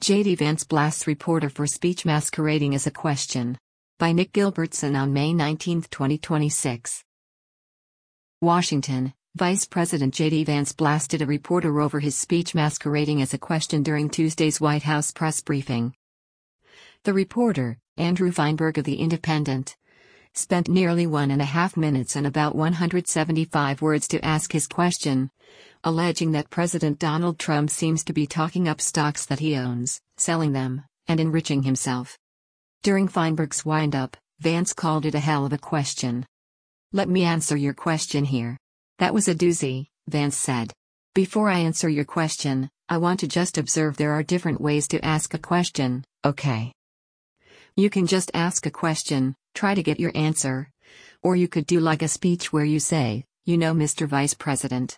J.D. Vance blasts reporter for speech masquerading as a question. By Nick Gilbertson on May 19, 2026. Washington, Vice President J.D. Vance blasted a reporter over his speech masquerading as a question during Tuesday's White House press briefing. The reporter, Andrew Feinberg of The Independent, spent nearly 1.5 minutes and about 175 words to ask his question, alleging that President Donald Trump seems to be talking up stocks that he owns, selling them, and enriching himself. During Feinberg's wind-up, Vance called it a hell of a question. "Let me answer your question here. That was a doozy," Vance said. "Before I answer your question, I want to just observe there are different ways to ask a question, okay? You can just ask a question, try to get your answer. Or you could do like a speech where you say, you know, Mr. Vice President,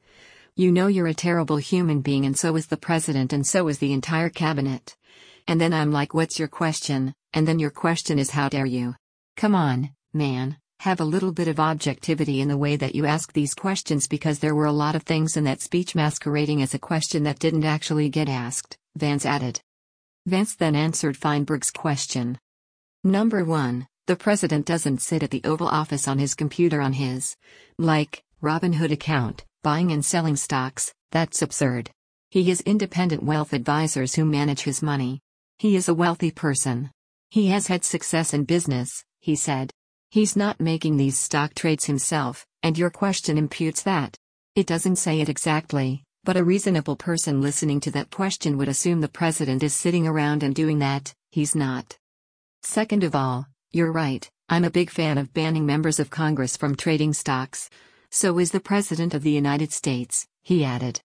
you know you're a terrible human being and so is the president and so is the entire cabinet. And then I'm like, what's your question? And then your question is, how dare you? Come on, man, have a little bit of objectivity in the way that you ask these questions, because there were a lot of things in that speech masquerading as a question that didn't actually get asked," Vance added. Vance then answered Feinberg's question. Number 1, the president doesn't sit at the Oval Office on his computer on his, Robinhood account, buying and selling stocks. That's absurd. He has independent wealth advisors who manage his money. He is a wealthy person. He has had success in business, he said. He's not making these stock trades himself, and your question imputes that. It doesn't say it exactly, but a reasonable person listening to that question would assume the president is sitting around and doing that. He's not. Second of all, you're right, I'm a big fan of banning members of Congress from trading stocks. So is the President of the United States, he added.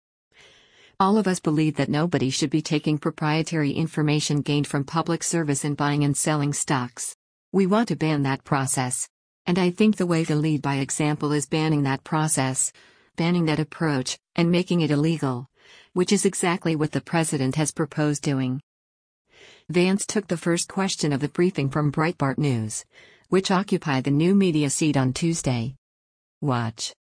All of us believe that nobody should be taking proprietary information gained from public service in buying and selling stocks. We want to ban that process. And I think the way to lead by example is banning that process, banning that approach, and making it illegal, which is exactly what the president has proposed doing. Vance took the first question of the briefing from Breitbart News, which occupied the new media seat on Tuesday. Watch.